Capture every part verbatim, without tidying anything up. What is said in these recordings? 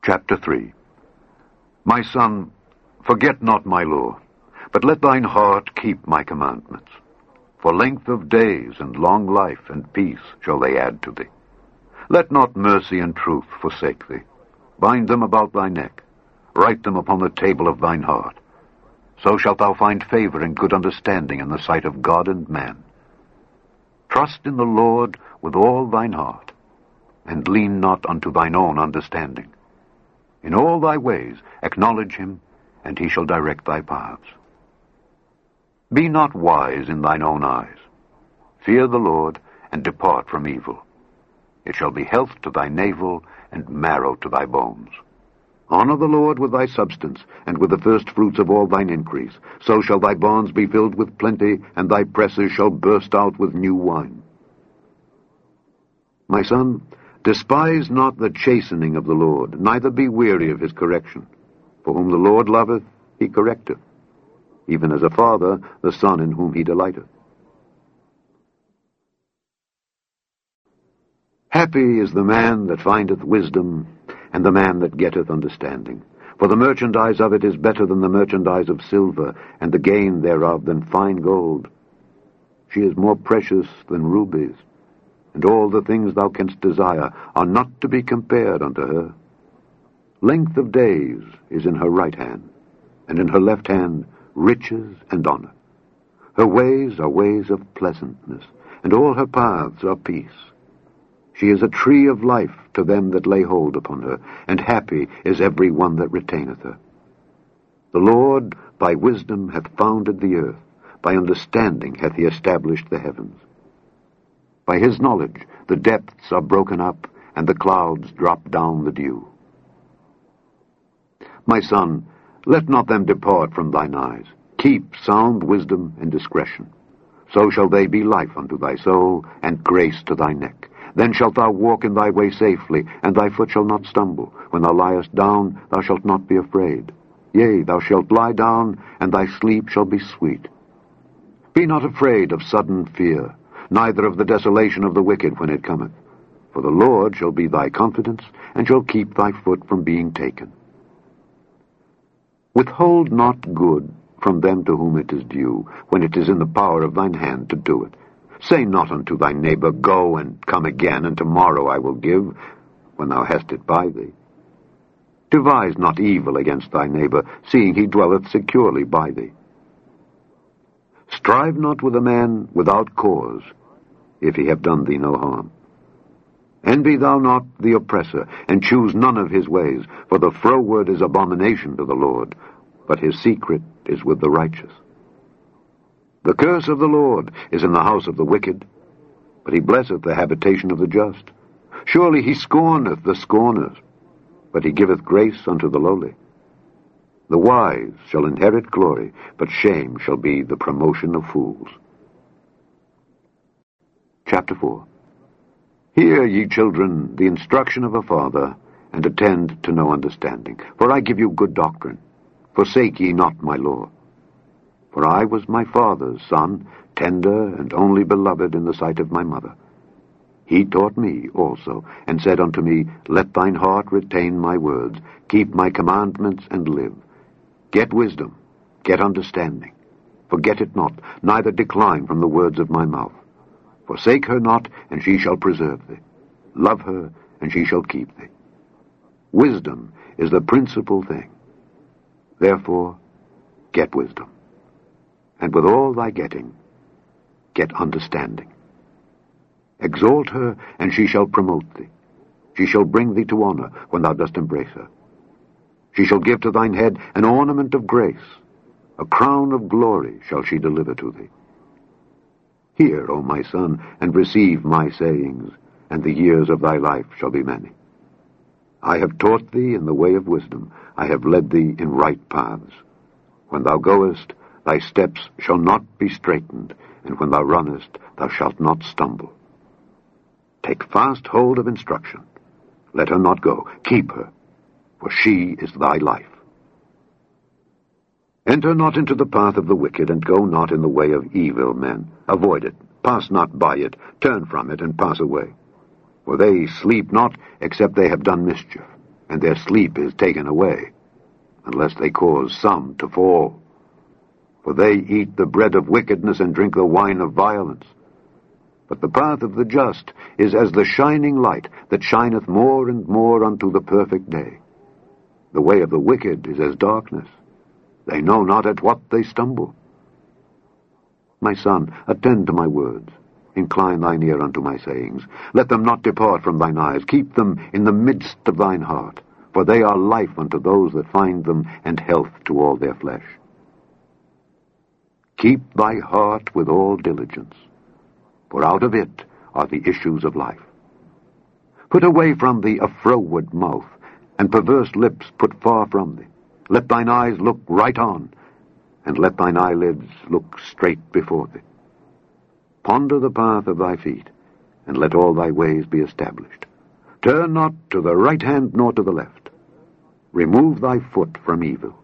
Chapter three. My son, forget not my law, but let thine heart keep my commandments. For length of days and long life and peace shall they add to thee. Let not mercy and truth forsake thee. Bind them about thy neck. Write them upon the table of thine heart. So shalt thou find favor and good understanding in the sight of God and man. Trust in the Lord with all thine heart, and lean not unto thine own understanding. In all thy ways acknowledge him, and he shall direct thy paths. Be not wise in thine own eyes. Fear the Lord, and depart from evil. It shall be health to thy navel, and marrow to thy bones. Honor the Lord with thy substance, and with the first fruits of all thine increase. So shall thy barns be filled with plenty, and thy presses shall burst out with new wine. My son, despise not the chastening of the Lord, neither be weary of his correction. For whom the Lord loveth, he correcteth, even as a father the son in whom he delighteth. Happy is the man that findeth wisdom, and the man that getteth understanding. For the merchandise of it is better than the merchandise of silver, and the gain thereof than fine gold. She is more precious than rubies, and all the things thou canst desire are not to be compared unto her. Length of days is in her right hand, and in her left hand riches and honor. Her ways are ways of pleasantness, and all her paths are peace. She is a tree of life to them that lay hold upon her, and happy is every one that retaineth her. The Lord by wisdom hath founded the earth, by understanding hath he established the heavens. By his knowledge the depths are broken up, and the clouds drop down the dew. My son, let not them depart from thine eyes. Keep sound wisdom and discretion. So shall they be life unto thy soul, and grace to thy neck. Then shalt thou walk in thy way safely, and thy foot shall not stumble. When thou liest down, thou shalt not be afraid. Yea, thou shalt lie down, and thy sleep shall be sweet. Be not afraid of sudden fear, neither of the desolation of the wicked when it cometh. For the Lord shall be thy confidence, and shall keep thy foot from being taken. Withhold not good from them to whom it is due, when it is in the power of thine hand to do it. Say not unto thy neighbor, Go and come again, and tomorrow I will give, when thou hast it by thee. Devise not evil against thy neighbor, seeing he dwelleth securely by thee. Strive not with a man without cause, if he have done thee no harm. Envy thou not the oppressor, and choose none of his ways, for the froward is abomination to the Lord, but his secret is with the righteous. The curse of the Lord is in the house of the wicked, but he blesseth the habitation of the just. Surely he scorneth the scorners, but he giveth grace unto the lowly. The wise shall inherit glory, but shame shall be the promotion of fools. Chapter four. Hear, ye children, the instruction of a father, and attend to no understanding. For I give you good doctrine. Forsake ye not my law. For I was my father's son, tender and only beloved in the sight of my mother. He taught me also, and said unto me, Let thine heart retain my words, keep my commandments, and live. Get wisdom, get understanding. Forget it not, neither decline from the words of my mouth. Forsake her not, and she shall preserve thee. Love her, and she shall keep thee. Wisdom is the principal thing. Therefore, get wisdom. And with all thy getting, get understanding. Exalt her, and she shall promote thee. She shall bring thee to honor when thou dost embrace her. She shall give to thine head an ornament of grace. A crown of glory shall she deliver to thee. Hear, O my son, and receive my sayings, and the years of thy life shall be many. I have taught thee in the way of wisdom. I have led thee in right paths. When thou goest, thy steps shall not be straitened, and when thou runnest, thou shalt not stumble. Take fast hold of instruction. Let her not go. Keep her, for she is thy life. Enter not into the path of the wicked, and go not in the way of evil men. Avoid it. Pass not by it. Turn from it, and pass away. For they sleep not, except they have done mischief. and their sleep is taken away, unless they cause some to fall. For they eat the bread of wickedness and drink the wine of violence. But the path of the just is as the shining light that shineth more and more unto the perfect day. The way of the wicked is as darkness. They know not at what they stumble. My son, attend to my words. Incline thine ear unto my sayings. Let them not depart from thine eyes. Keep them in the midst of thine heart. For they are life unto those that find them, and health to all their flesh. Keep thy heart with all diligence, for out of it are the issues of life. Put away from thee a froward mouth, and perverse lips put far from thee. Let thine eyes look right on, and let thine eyelids look straight before thee. Ponder the path of thy feet, and let all thy ways be established. Turn not to the right hand nor to the left. Remove thy foot from evil.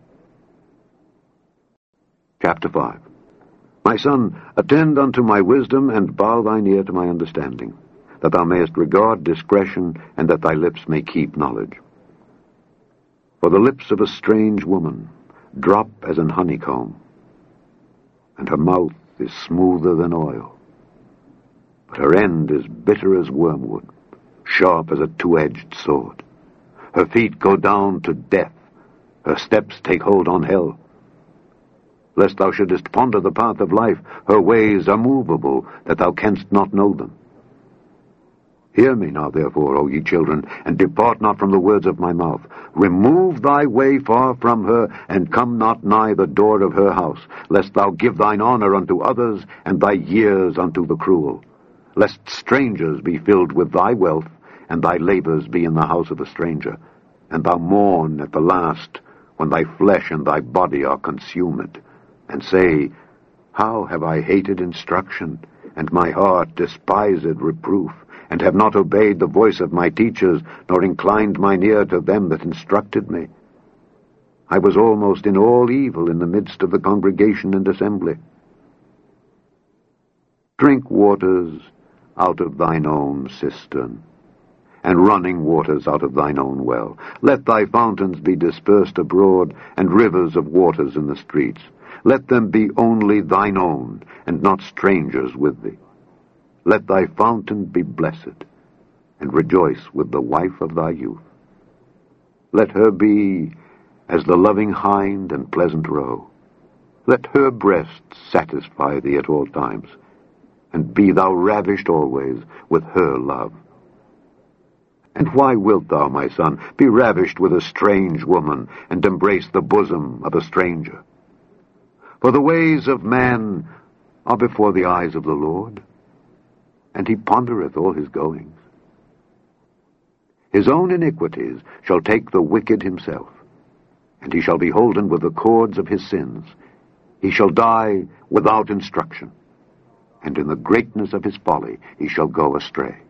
Chapter five. My son, attend unto my wisdom, and bow thine ear to my understanding, that thou mayest regard discretion, and that thy lips may keep knowledge. For the lips of a strange woman drop as an honeycomb, and her mouth is smoother than oil. But her end is bitter as wormwood, sharp as a two-edged sword. Her feet go down to death, her steps take hold on hell. Lest thou shouldest ponder the path of life, her ways are movable, that thou canst not know them. Hear me now, therefore, O ye children, and depart not from the words of my mouth. Remove thy way far from her, and come not nigh the door of her house, lest thou give thine honor unto others, and thy years unto the cruel. Lest strangers be filled with thy wealth, and thy labors be in the house of a stranger, and thou mourn at the last, when thy flesh and thy body are consumed, and say, How have I hated instruction, and my heart despised reproof, and have not obeyed the voice of my teachers, nor inclined mine ear to them that instructed me. I was almost in all evil in the midst of the congregation and assembly. Drink waters out of thine own cistern, and running waters out of thine own well. Let thy fountains be dispersed abroad, and rivers of waters in the streets. Let them be only thine own, and not strangers with thee. Let thy fountain be blessed, and rejoice with the wife of thy youth. Let her be as the loving hind and pleasant roe. Let her breast satisfy thee at all times, and be thou ravished always with her love. And why wilt thou, my son, be ravished with a strange woman, and embrace the bosom of a stranger? For the ways of man are before the eyes of the Lord, and he pondereth all his goings. His own iniquities shall take the wicked himself, and he shall be holden with the cords of his sins. He shall die without instruction, and in the greatness of his folly he shall go astray.